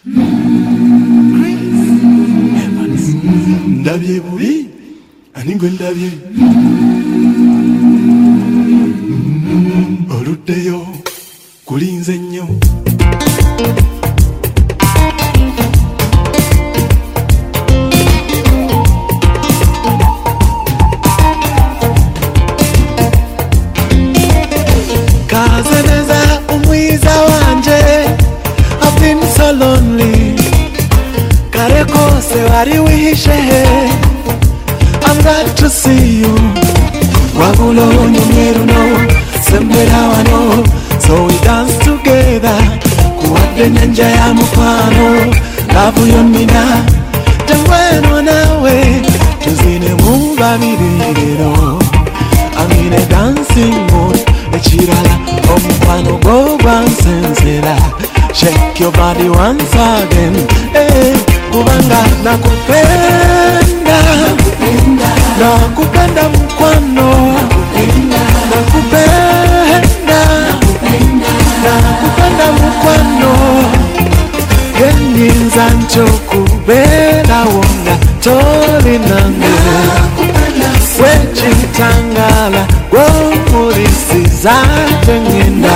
Ndabye bubi aningwe ndabye oluddeyo kulinze nnyo kazeneza umwiza wanje I've been so lonely kare kose wari wihishe I'm glad to see you wabulo nyumyeru no sembera wano so we dance together kuwadde nyanja ya mufano lavu yonnina jangweno nawe tuzine mu babiriro I'm in a dancing mood ekirala omufano go gwansensera shake your body once again kubanga nakupenda nakupenda mkwano nakupenda mkwano genyinza nchokubera wonga toli nange wechitangala gwomulisiza tengenda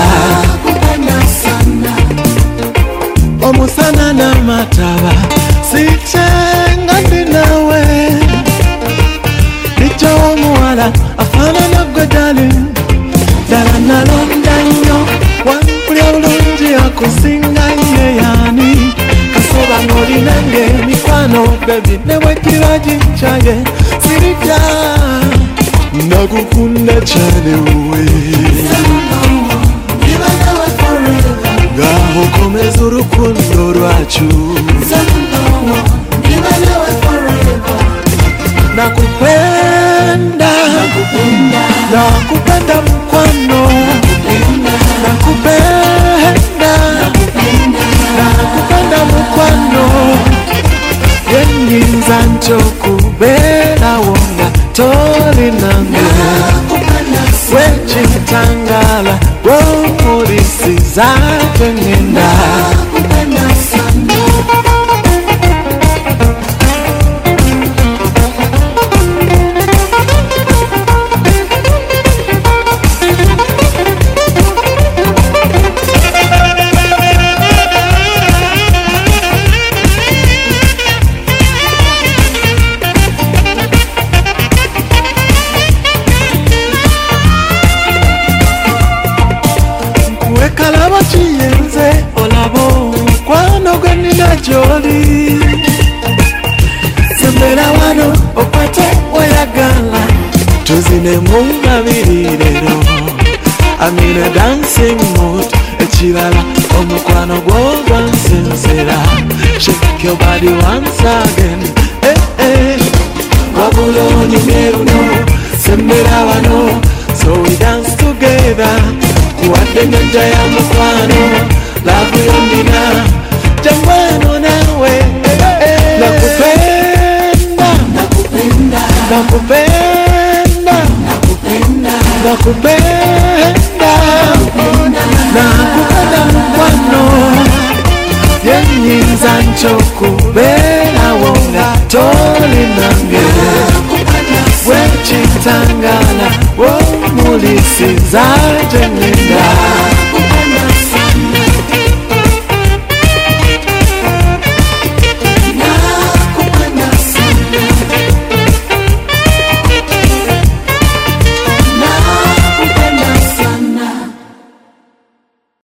omusana na mataba sichenga ndinawe nicho muwala afana na gwe darling dala nalonda nnyo wampulya bulungi akusinga ye yani kasoba ng'olinange mikwano bebi ne bwekiba ginkyaye siritya nakukunda cyane wowe ngaho komeza urukundo rwacu nakupenda nakupenda mkwano nakupenda mkwano yenyinza nchokubera wonga toli nange wechitangala gwomulisiza tengenda kalaba chiyenze olabo kwano gwenina joli sembera wano okwate oyagala tuzine mungabirirero I'm in a dancing mood ekirala omukwano gw'ogwansensera shake your body once again wabulo nyumyeru no sembera wano so we dance together kuwadde nyanja ya mukwano lavu yonnina jangweno nawe nakupenda mukwano yenyinza nchokubera wonga toli nange wechitangala womulisiza tengenda